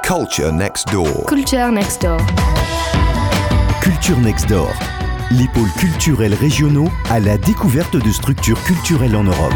Culture Next Door. Culture Next Door. Culture Next Door, les pôles culturels régionaux à la découverte de structures culturelles en Europe.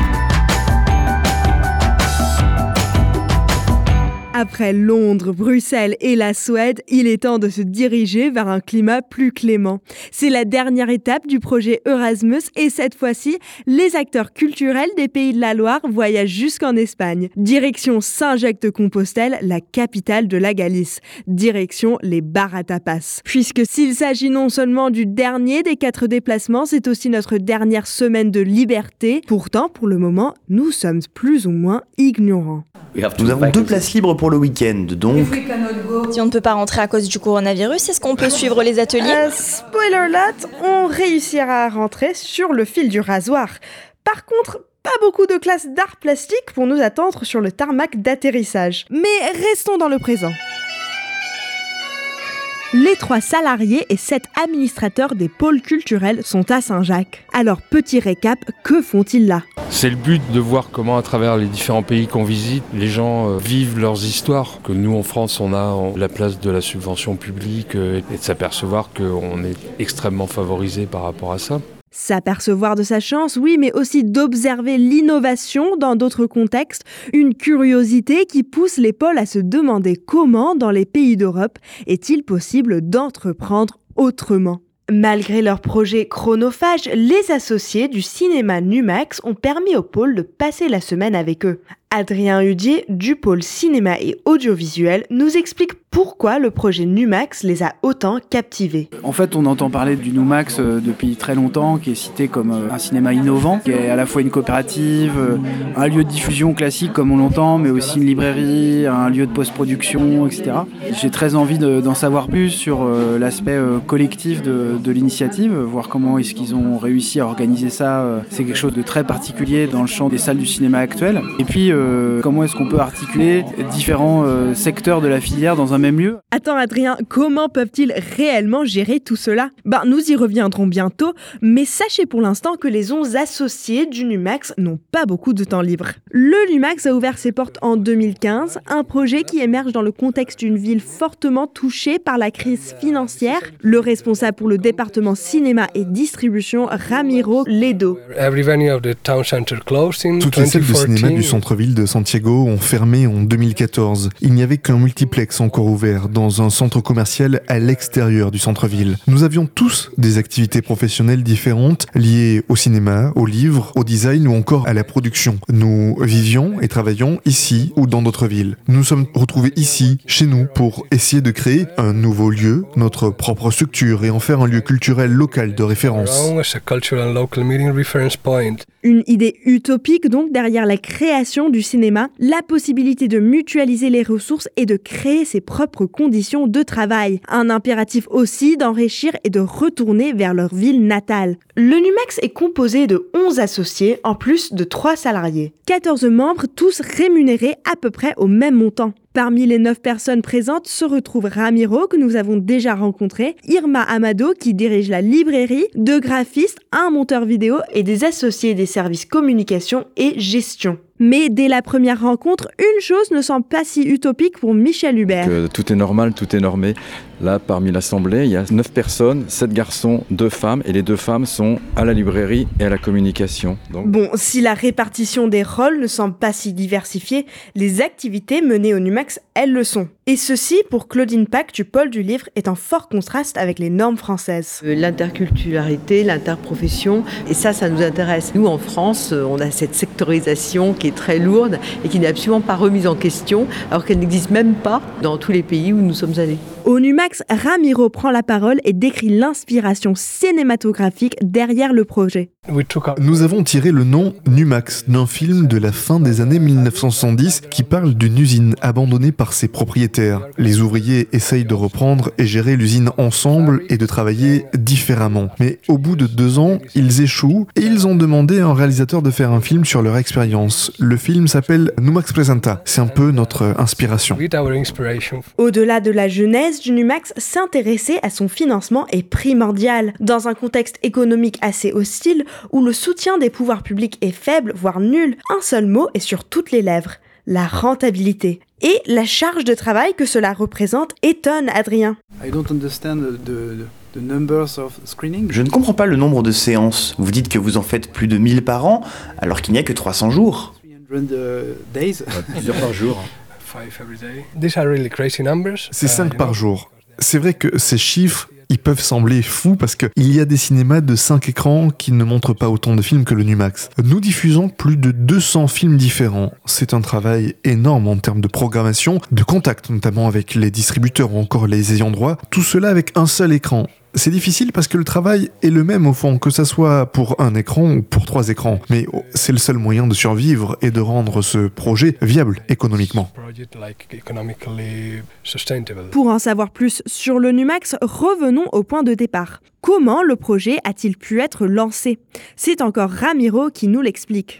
Après Londres, Bruxelles et la Suède, il est temps de se diriger vers un climat plus clément. C'est la dernière étape du projet Erasmus et cette fois-ci, les acteurs culturels des Pays de la Loire voyagent jusqu'en Espagne. Direction Saint-Jacques-de-Compostelle, la capitale de la Galice. Direction les bars à tapas. Puisque s'il s'agit non seulement du dernier des 4 déplacements, c'est aussi notre dernière semaine de liberté. Pourtant, pour le moment, nous sommes plus ou moins ignorants. Nous avons 2 places libres pour le week-end, donc... Si on ne peut pas rentrer à cause du coronavirus, est-ce qu'on peut suivre les ateliers ? Spoiler alert, on réussira à rentrer sur le fil du rasoir. Par contre, pas beaucoup de classes d'art plastique pour nous attendre sur le tarmac d'atterrissage. Mais restons dans le présent. Les 3 salariés et 7 administrateurs des pôles culturels sont à Saint-Jacques. Alors, petit récap, que font-ils là ? C'est le but de voir comment, à travers les différents pays qu'on visite, les gens vivent leurs histoires. Que nous, en France, on a la place de la subvention publique et de s'apercevoir qu'on est extrêmement favorisé par rapport à ça. S'apercevoir de sa chance, oui, mais aussi d'observer l'innovation dans d'autres contextes, une curiosité qui pousse les pôles à se demander comment, dans les pays d'Europe, est-il possible d'entreprendre autrement. Malgré leur projet chronophage, les associés du cinéma Numax ont permis aux pôles de passer la semaine avec eux. Adrien Hudier, du pôle cinéma et audiovisuel, nous explique pourquoi le projet Numax les a autant captivés. En fait, on entend parler du Numax depuis très longtemps, qui est cité comme un cinéma innovant, qui est à la fois une coopérative, un lieu de diffusion classique comme on l'entend, mais aussi une librairie, un lieu de post-production, etc. J'ai très envie d'en savoir plus sur l'aspect collectif de l'initiative, voir comment est-ce qu'ils ont réussi à organiser ça. C'est quelque chose de très particulier dans le champ des salles du cinéma actuel. Et puis, comment est-ce qu'on peut articuler différents secteurs de la filière dans un même lieu. Attends Adrien, comment peuvent-ils réellement gérer tout cela ? Nous y reviendrons bientôt, mais sachez pour l'instant que les 11 associés du Numax n'ont pas beaucoup de temps libre. Le Numax a ouvert ses portes en 2015, un projet qui émerge dans le contexte d'une ville fortement touchée par la crise financière. Le responsable pour le département cinéma et distribution, Ramiro Ledo. Toutes les salles de cinéma du centre-ville de Santiago ont fermé en 2014. Il n'y avait qu'un multiplex encore ouvert dans un centre commercial à l'extérieur du centre-ville. Nous avions tous des activités professionnelles différentes liées au cinéma, au livre, au design ou encore à la production. Nous vivions et travaillions ici ou dans d'autres villes. Nous nous sommes retrouvés ici, chez nous, pour essayer de créer un nouveau lieu, notre propre structure et en faire un lieu culturel local de référence. Une idée utopique donc derrière la création du cinéma, la possibilité de mutualiser les ressources et de créer ses propres conditions de travail. Un impératif aussi d'enrichir et de retourner vers leur ville natale. Le Numax est composé de 11 associés en plus de 3 salariés. 14 membres, tous rémunérés à peu près au même montant. Parmi les 9 personnes présentes se retrouve Ramiro, que nous avons déjà rencontré, Irma Amado, qui dirige la librairie, 2 graphistes, un monteur vidéo et des associés des services communication et gestion. Mais dès la première rencontre, une chose ne semble pas si utopique pour Michel Hubert. Tout est normal, tout est normé. Là, parmi l'assemblée, il y a 9 personnes, 7 garçons, 2 femmes, et les 2 femmes sont à la librairie et à la communication. Donc... Bon, si la répartition des rôles ne semble pas si diversifiée, les activités menées au Numax, elles le sont. Et ceci, pour Claudine Pack du pôle du livre, est en fort contraste avec les normes françaises. L'interculturalité, l'interprofession, et ça nous intéresse. Nous, en France, on a cette sectorisation qui est très lourde et qui n'est absolument pas remise en question, alors qu'elle n'existe même pas dans tous les pays où nous sommes allés. Au Numax, Ramiro prend la parole et décrit l'inspiration cinématographique derrière le projet. Nous avons tiré le nom Numax d'un film de la fin des années 1970 qui parle d'une usine abandonnée par ses propriétaires. Les ouvriers essayent de reprendre et gérer l'usine ensemble et de travailler différemment. Mais au bout de 2 ans, ils échouent et ils ont demandé à un réalisateur de faire un film sur leur expérience. Le film s'appelle Numax Presenta. C'est un peu notre inspiration. Au-delà de la genèse du Numax, s'intéresser à son financement est primordial. Dans un contexte économique assez hostile, où le soutien des pouvoirs publics est faible, voire nul, un seul mot est sur toutes les lèvres. la rentabilité. Et la charge de travail que cela représente étonne Adrien. I don't understand the numbers of screening. Je ne comprends pas le nombre de séances. Vous dites que vous en faites plus de 1000 par an, alors qu'il n'y a que 300 jours. 300 days. Plusieurs par jour. 5 every day. These are really crazy numbers. C'est 5 par jour. C'est vrai que ces chiffres, ils peuvent sembler fous parce qu'il y a des cinémas de 5 écrans qui ne montrent pas autant de films que le Numax. Nous diffusons plus de 200 films différents. C'est un travail énorme en termes de programmation, de contact notamment avec les distributeurs ou encore les ayants droit. Tout cela avec un seul écran. C'est difficile parce que le travail est le même au fond, que ça soit pour un écran ou pour 3 écrans. Mais c'est le seul moyen de survivre et de rendre ce projet viable économiquement. Pour en savoir plus sur le Numax, revenons au point de départ. Comment le projet a-t-il pu être lancé ? C'est encore Ramiro qui nous l'explique.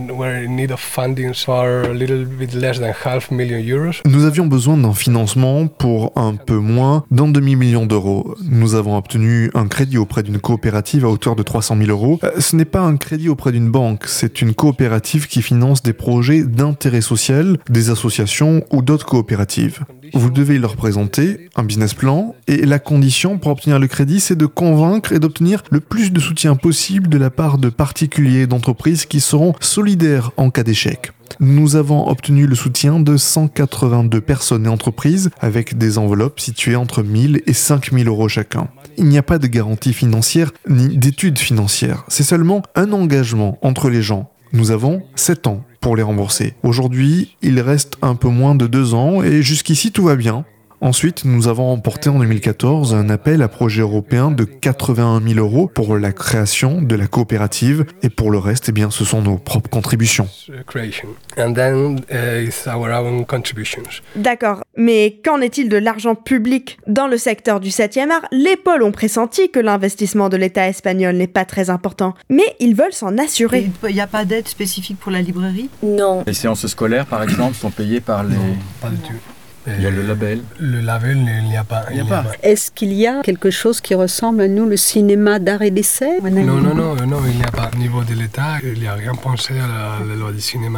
Nous avions besoin d'un financement pour un peu moins d'un demi-million d'euros. Nous avons obtenu un crédit auprès d'une coopérative à hauteur de 300 000 euros. Ce n'est pas un crédit auprès d'une banque, c'est une coopérative qui finance des projets d'intérêt social, des associations ou d'autres coopératives. Vous devez leur présenter un business plan et la condition pour obtenir le crédit, c'est de convaincre et d'obtenir le plus de soutien possible de la part de particuliers et d'entreprises qui seront solidaires en cas d'échec. Nous avons obtenu le soutien de 182 personnes et entreprises avec des enveloppes situées entre 1000 et 5000 euros chacun. Il n'y a pas de garantie financière ni d'études financières. C'est seulement un engagement entre les gens. Nous avons 7 ans pour les rembourser. Aujourd'hui, il reste un peu moins de 2 ans et jusqu'ici tout va bien. Ensuite, nous avons remporté en 2014 un appel à projet européen de 81 000 euros pour la création de la coopérative et pour le reste, eh bien, ce sont nos propres contributions. D'accord, mais qu'en est-il de l'argent public ? Dans le secteur du 7e art, les pôles ont pressenti que l'investissement de l'État espagnol n'est pas très important, mais ils veulent s'en assurer. Il n'y a pas d'aide spécifique pour la librairie ? Non. Les séances scolaires, par exemple, sont payées par les... Non, pas du tout. Il y a le label. Le label, il n'y a pas. Est-ce qu'il y a quelque chose qui ressemble à nous, le cinéma d'art et d'essai ? Non, il n'y a pas. Au niveau de l'État, il n'y a rien pensé à la loi du cinéma.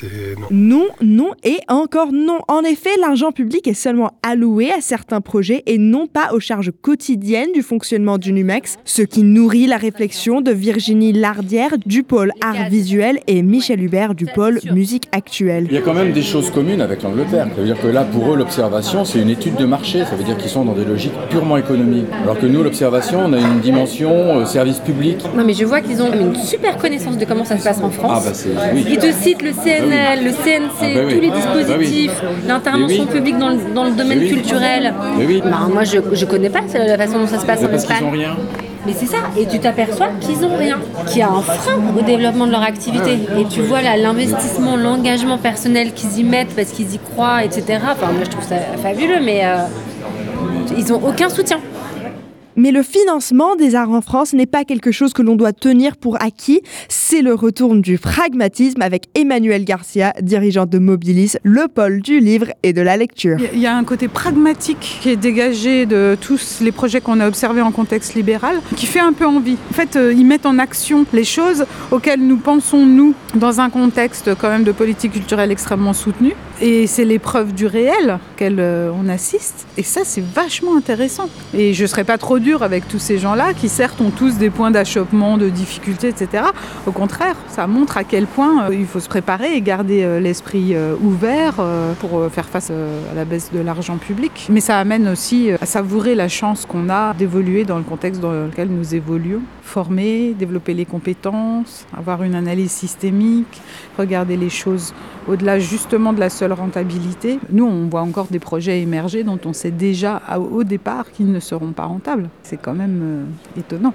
Non et encore non. En effet, l'argent public est seulement alloué à certains projets et non pas aux charges quotidiennes du fonctionnement du Numax, ce qui nourrit la réflexion de Virginie Lardière du pôle art visuel et Michel Hubert du pôle musique actuelle. Il y a quand même des choses communes avec l'Angleterre. Ça veut dire que là, pour eux, l'observation, c'est une étude de marché. Ça veut dire qu'ils sont dans des logiques purement économiques. Alors que nous, l'observation, on a une dimension service public. Non, mais je vois qu'ils ont une super connaissance de comment ça se passe en France. Oui. Ils te citent le CNL, le CNC, tous les dispositifs, l'intervention publique dans le domaine culturel. Moi, je connais pas la façon dont ça se passe en Espagne. Parce qu'ils n'ont rien. Mais c'est ça, et tu t'aperçois qu'ils n'ont rien, qu'il y a un frein au développement de leur activité. Et tu vois là, l'investissement, l'engagement personnel qu'ils y mettent parce qu'ils y croient, etc. Enfin, moi je trouve ça fabuleux, mais ils n'ont aucun soutien. Mais le financement des arts en France n'est pas quelque chose que l'on doit tenir pour acquis. C'est le retour du pragmatisme avec Emmanuelle Garcia, dirigeante de Mobilis, le pôle du livre et de la lecture. Il y a un côté pragmatique qui est dégagé de tous les projets qu'on a observés en contexte libéral, qui fait un peu envie. En fait, ils mettent en action les choses auxquelles nous pensons, nous, dans un contexte quand même de politique culturelle extrêmement soutenue. Et c'est l'épreuve du réel auquel on assiste. Et ça, c'est vachement intéressant. Et je ne serais pas trop dure avec tous ces gens-là qui, certes, ont tous des points d'achoppement, de difficultés, etc. Au contraire, ça montre à quel point il faut se préparer et garder l'esprit ouvert pour faire face à la baisse de l'argent public. Mais ça amène aussi à savourer la chance qu'on a d'évoluer dans le contexte dans lequel nous évoluons. Former, développer les compétences, avoir une analyse systémique, regarder les choses au-delà justement de la seule rentabilité. Nous, on voit encore des projets émerger dont on sait déjà au départ qu'ils ne seront pas rentables. C'est quand même étonnant.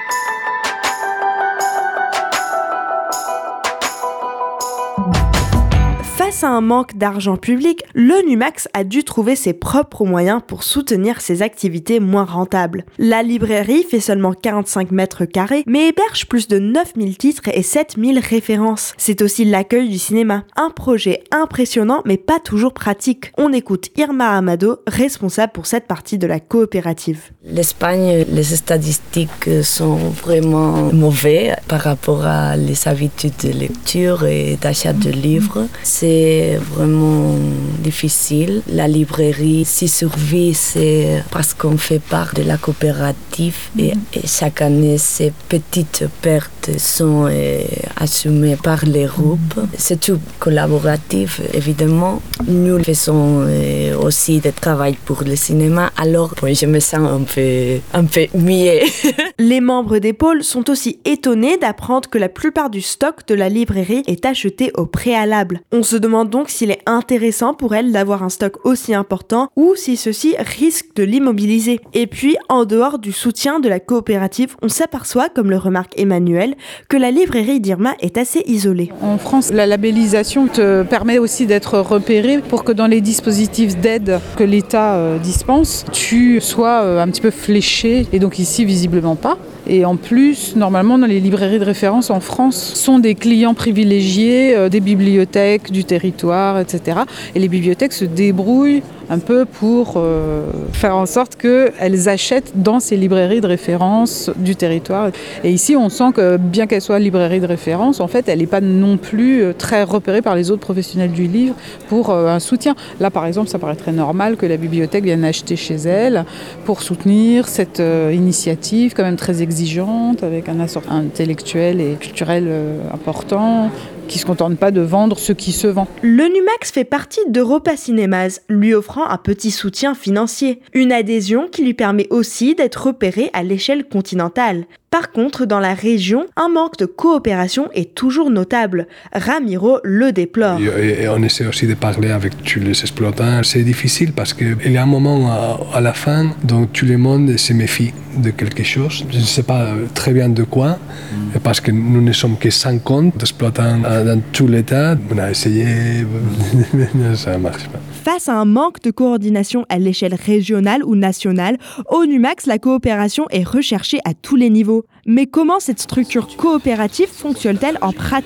Face à un manque d'argent public, le Numax a dû trouver ses propres moyens pour soutenir ses activités moins rentables. La librairie fait seulement 45 mètres carrés, mais héberge plus de 9000 titres et 7000 références. C'est aussi l'accueil du cinéma. Un projet impressionnant, mais pas toujours pratique. On écoute Irma Amado, responsable pour cette partie de la coopérative. L'Espagne, les statistiques sont vraiment mauvaises par rapport à les habitudes de lecture et d'achat de livres. C'est c'est vraiment difficile. La librairie, si survit, c'est parce qu'on fait part de la coopérative et chaque année, ces petites pertes sont assumées par les groupes. C'est tout collaboratif, évidemment. Nous faisons aussi des travail pour le cinéma, alors je me sens un peu mieux. Les membres des pôles sont aussi étonnés d'apprendre que la plupart du stock de la librairie est acheté au préalable. On se demande donc s'il est intéressant pour elle d'avoir un stock aussi important ou si ceci risque de l'immobiliser. Et puis, en dehors du soutien de la coopérative, on s'aperçoit, comme le remarque Emmanuel, que la librairie d'Irma est assez isolée. En France, la labellisation te permet aussi d'être repéré pour que dans les dispositifs d'aide que l'État dispense, tu sois un petit peu fléché, et donc ici visiblement pas. Et en plus, normalement, dans les librairies de référence en France, sont des clients privilégiés des bibliothèques du territoire, etc. Et les bibliothèques se débrouillent un peu pour faire en sorte qu'elles achètent dans ces librairies de référence du territoire. Et ici, on sent que bien qu'elle soit librairie de référence, en fait, elle n'est pas non plus très repérée par les autres professionnels du livre pour un soutien. Là, par exemple, ça paraît très normal que la bibliothèque vienne acheter chez elle pour soutenir cette initiative quand même très exigeante, avec un assort intellectuel et culturel important, qui ne se contente pas de vendre ce qui se vend. Le Numax fait partie d'Europa Cinemas, lui offrant un petit soutien financier. Une adhésion qui lui permet aussi d'être repéré à l'échelle continentale. Par contre, dans la région, un manque de coopération est toujours notable. Ramiro le déplore. Et on essaie aussi de parler avec tous les exploitants. C'est difficile parce qu'il y a un moment à la fin dont tout le monde se méfie de quelque chose. Je ne sais pas très bien de quoi, parce que nous ne sommes que 50 exploitants dans tout l'État. On a essayé, ça ne marche pas. Face à un manque de coordination à l'échelle régionale ou nationale, au Numax, la coopération est recherchée à tous les niveaux. Mais comment cette structure coopérative fonctionne-t-elle en pratique ?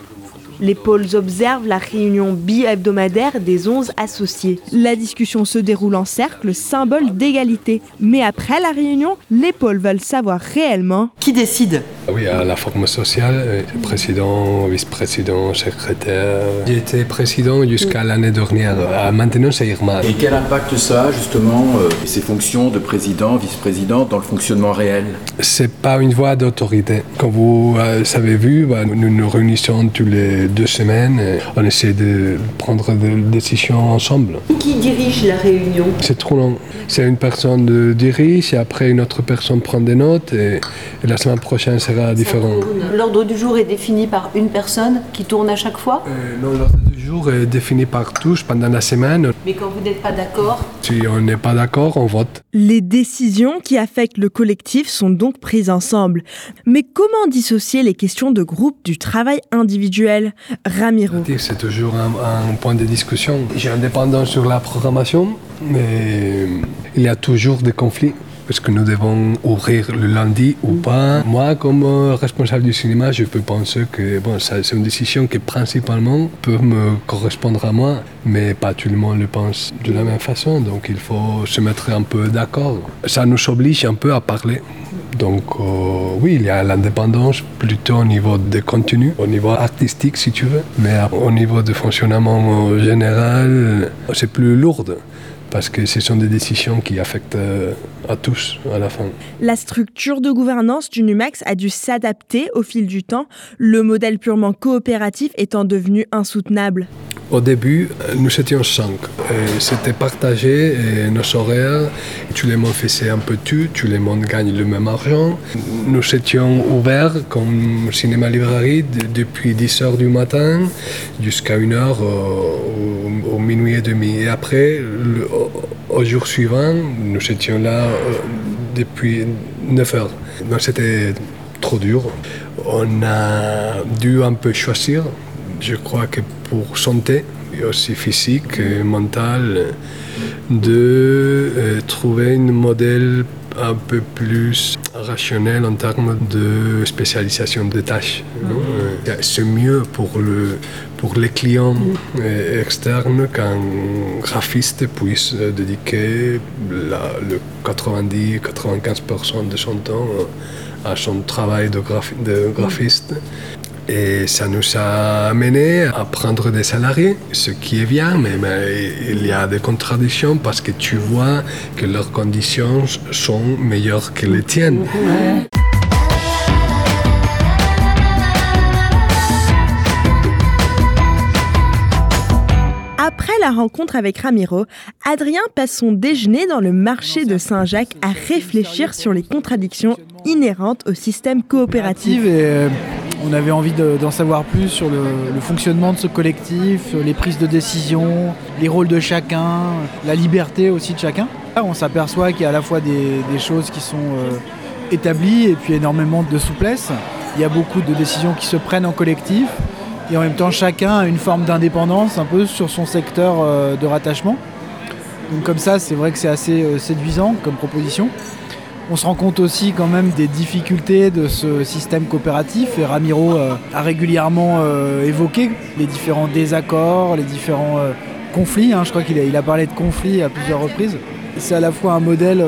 Les pôles observent la réunion bi-hebdomadaire des 11 associés. La discussion se déroule en cercle, symbole d'égalité. Mais après la réunion, les pôles veulent savoir réellement qui décide. Oui, à la forme sociale, président, vice-président, secrétaire. J'ai été président jusqu'à l'année dernière. Maintenant, c'est Irma. Et quel impact ça a, justement, ces fonctions de président, vice-président, dans le fonctionnement réel ? C'est pas une voie d'autorité. Comme vous avez vu, nous nous réunissons tous les 2 semaines. On essaie de prendre des décisions ensemble. Qui dirige la réunion ? C'est trop long. C'est une personne dirige et après une autre personne prend des notes et la semaine prochaine sera différent. L'ordre du jour est défini par une personne qui tourne à chaque fois ? Non, l'ordre du jour est défini par tous pendant la semaine. Mais quand vous n'êtes pas d'accord ? Si on n'est pas d'accord, on vote. Les décisions qui affectent le collectif sont donc prises ensemble. Mais comment dissocier les questions de groupe du travail individuel ? Ramiro. C'est toujours un point de discussion. J'ai indépendance sur la programmation, mais il y a toujours des conflits. Parce que nous devons ouvrir le lundi ou pas. Moi, comme responsable du cinéma, je peux penser que c'est une décision qui principalement peut me correspondre à moi, mais pas tout le monde le pense de la même façon. Donc il faut se mettre un peu d'accord. Ça nous oblige un peu à parler. Donc oui, il y a l'indépendance plutôt au niveau des contenus, au niveau artistique si tu veux, mais au niveau de fonctionnement général, c'est plus lourd. Parce que ce sont des décisions qui affectent à tous à la fin. La structure de gouvernance du Numax a dû s'adapter au fil du temps, le modèle purement coopératif étant devenu insoutenable. Au début, nous étions 5. C'était partagé nos horaires. Tout le monde faisait un peu tout le monde gagne le même argent. Nous étions ouverts comme cinéma-librairie depuis 10h du matin jusqu'à 1h au minuit et demi. Et après, au jour suivant, nous étions là depuis 9h. Donc c'était trop dur. On a dû un peu choisir. Je crois que pour santé, et aussi physique et mentale, de trouver un modèle un peu plus rationnel en termes de spécialisation des tâches. C'est mieux pour les clients externes qu'un graphiste puisse dédiquer le 90-95% de son temps à son travail de graphiste. Et ça nous a amené à prendre des salariés, ce qui est bien, mais il y a des contradictions parce que tu vois que leurs conditions sont meilleures que les tiennes. Après la rencontre avec Ramiro, Adrien passe son déjeuner dans le marché de Saint-Jacques à réfléchir sur les contradictions inhérentes au système coopératif. Et on avait envie d'en savoir plus sur le fonctionnement de ce collectif, les prises de décision, les rôles de chacun, la liberté aussi de chacun. Là, on s'aperçoit qu'il y a à la fois des choses qui sont établies et puis énormément de souplesse. Il y a beaucoup de décisions qui se prennent en collectif. Et en même temps, chacun a une forme d'indépendance un peu sur son secteur de rattachement. Donc comme ça, c'est vrai que c'est assez séduisant comme proposition. On se rend compte aussi quand même des difficultés de ce système coopératif. Et Ramiro a régulièrement évoqué les différents désaccords, les différents conflits. Je crois qu'il a parlé de conflits à plusieurs reprises. C'est à la fois un modèle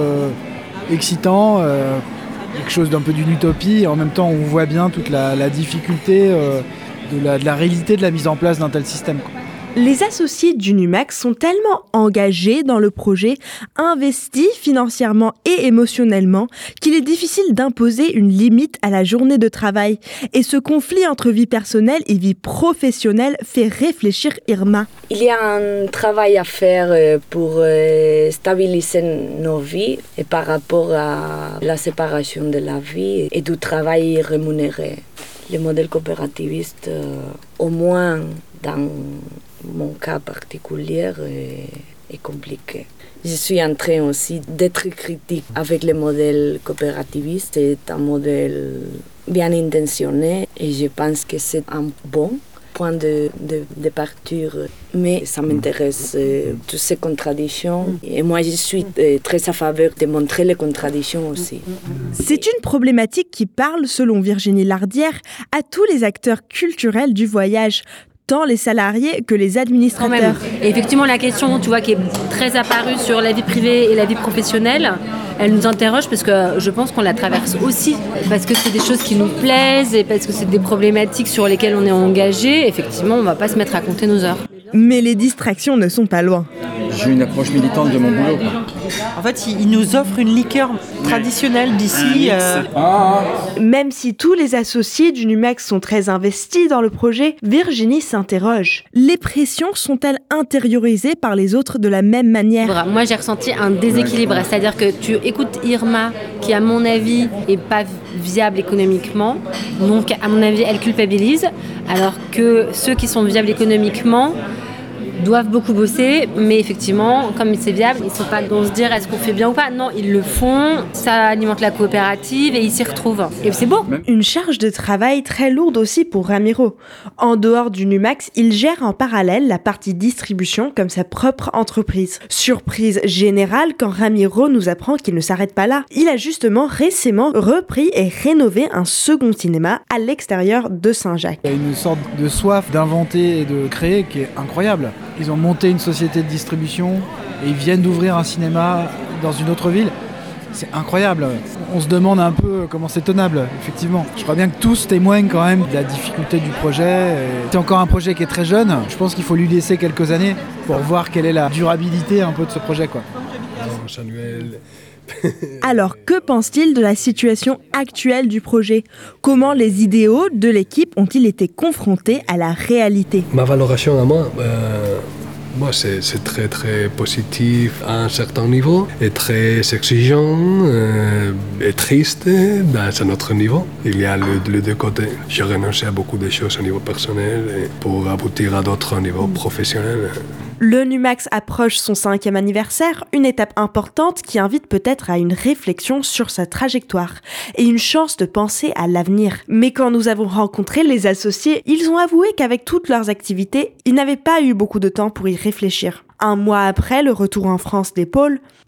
excitant, quelque chose d'un peu d'une utopie. Et en même temps, on voit bien toute la difficulté de la réalité de la mise en place d'un tel système. Les associés du NUMACS sont tellement engagés dans le projet, investis financièrement et émotionnellement, qu'il est difficile d'imposer une limite à la journée de travail. Et ce conflit entre vie personnelle et vie professionnelle fait réfléchir Irma. Il y a un travail à faire pour stabiliser nos vies et par rapport à la séparation de la vie et du travail rémunéré. Le modèle coopérativiste, au moins dans mon cas particulier, est compliqué. Je suis en train aussi d'être critique avec le modèle coopérativiste. C'est un modèle bien intentionné et je pense que c'est un bon point de parture. Mais ça m'intéresse, toutes ces contradictions. Et moi, je suis très à faveur de montrer les contradictions aussi. C'est une problématique qui parle, selon Virginie Lardière, à tous les acteurs culturels du voyage, tant les salariés que les administrateurs. Et effectivement, la question, tu vois, qui est très apparue sur la vie privée et la vie professionnelle, elle nous interroge parce que je pense qu'on la traverse aussi, parce que c'est des choses qui nous plaisent et parce que c'est des problématiques sur lesquelles on est engagé. Effectivement, on ne va pas se mettre à compter nos heures. Mais les distractions ne sont pas loin. J'ai une approche militante de mon boulot. En fait, il nous offre une liqueur traditionnelle d'ici. Même si tous les associés du NUMACS sont très investis dans le projet, Virginie s'interroge. Les pressions sont-elles intériorisées par les autres de la même manière ? Moi, j'ai ressenti un déséquilibre. C'est-à-dire que tu écoutes Irma, qui, à mon avis, n'est pas viable économiquement. Donc, à mon avis, elle culpabilise. Alors que ceux qui sont viables économiquement doivent beaucoup bosser, mais effectivement, comme c'est viable, ils ne sont pas dans se dire est-ce qu'on fait bien ou pas. Non, ils le font, ça alimente la coopérative et ils s'y retrouvent. Et c'est beau. Une charge de travail très lourde aussi pour Ramiro. En dehors du NUMACS, il gère en parallèle la partie distribution comme sa propre entreprise. Surprise générale quand Ramiro nous apprend qu'il ne s'arrête pas là. Il a justement récemment repris et rénové un second cinéma à l'extérieur de Saint-Jacques. Il y a une sorte de soif d'inventer et de créer qui est incroyable. Ils ont monté une société de distribution et ils viennent d'ouvrir un cinéma dans une autre ville. C'est incroyable. On se demande un peu comment c'est tenable, effectivement. Je crois bien que tous témoignent quand même de la difficulté du projet. C'est encore un projet qui est très jeune. Je pense qu'il faut lui laisser quelques années pour voir quelle est la durabilité un peu de ce projet, quoi. Alors, que pense-t-il de la situation actuelle du projet ? Comment les idéaux de l'équipe ont-ils été confrontés à la réalité ? Ma valorisation à moi, c'est très très positif à un certain niveau et très exigeant et triste dans un autre niveau. Il y a les deux côtés. J'ai renoncé à beaucoup de choses au niveau personnel pour aboutir à d'autres au niveau professionnel. Le NUMACS approche son 5e anniversaire, une étape importante qui invite peut-être à une réflexion sur sa trajectoire et une chance de penser à l'avenir. Mais quand nous avons rencontré les associés, ils ont avoué qu'avec toutes leurs activités, ils n'avaient pas eu beaucoup de temps pour y réfléchir. Un mois après le retour en France des pôles,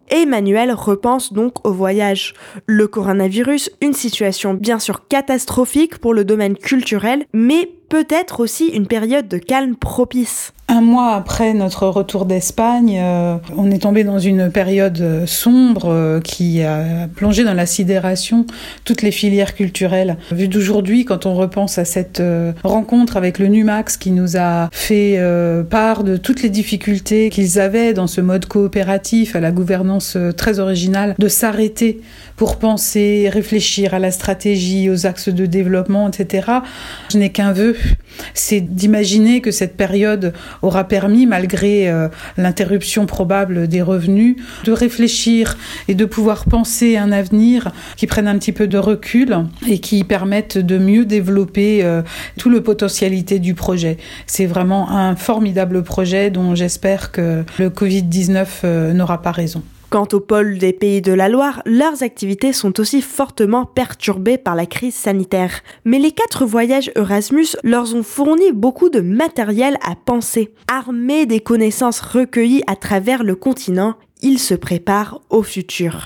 Emmanuel repense donc au voyage. Le coronavirus, une situation bien sûr catastrophique pour le domaine culturel, mais peut-être aussi une période de calme propice. Un mois après notre retour d'Espagne, on est tombé dans une période sombre qui a plongé dans la sidération toutes les filières culturelles. Vu d'aujourd'hui, quand on repense à cette rencontre avec le NUMACS qui nous a fait part de toutes les difficultés qu'ils avaient dans ce mode coopératif, à la gouvernance très originale, de s'arrêter pour penser, réfléchir à la stratégie, aux axes de développement, etc. Je n'ai qu'un vœu, c'est d'imaginer que cette période aura permis, malgré l'interruption probable des revenus, de réfléchir et de pouvoir penser un avenir qui prenne un petit peu de recul et qui permette de mieux développer tout le potentialité du projet. C'est vraiment un formidable projet dont j'espère que le Covid-19 n'aura pas raison. Quant au pôle des Pays de la Loire, leurs activités sont aussi fortement perturbées par la crise sanitaire. Mais les 4 voyages Erasmus leur ont fourni beaucoup de matériel à penser. Armés des connaissances recueillies à travers le continent, ils se préparent au futur.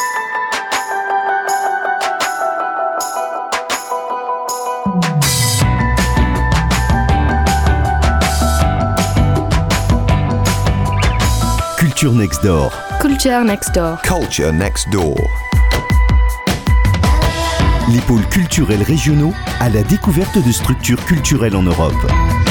Culture Next Door. Culture Next Door. Culture Next Door. Les pôles culturels régionaux à la découverte de structures culturelles en Europe.